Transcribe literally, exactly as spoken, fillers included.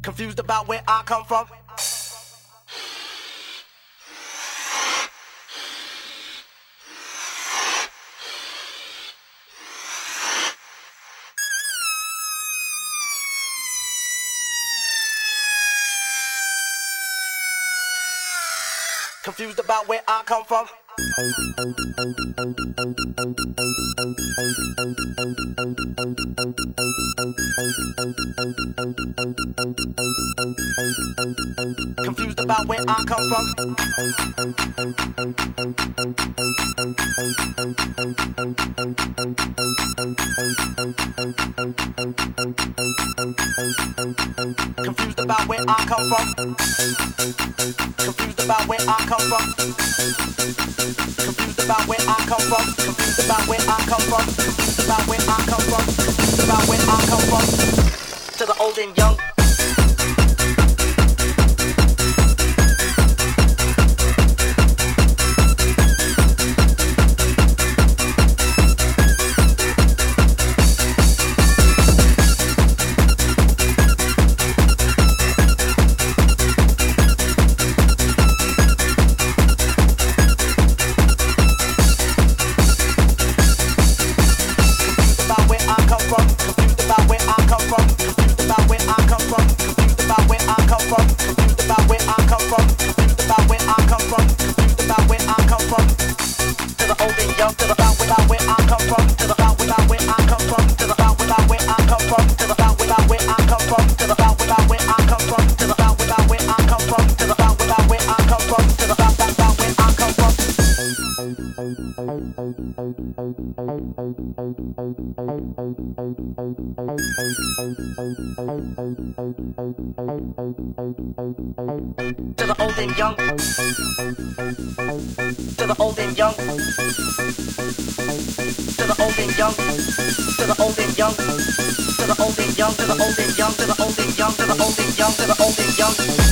Confused about where I come from. Confused about where I come from. Confused about where I come from. Confused about where I come from. Confused about where I come from. Confused about where I come from. Confused about where I come from. Confused about where I come from. Confused about where I come from. To the old and young. To the old and young. To the old and young. To the old and young. To the old and young. To the old and young. To the old and young. To the old and young. To the old and young. To the old and young.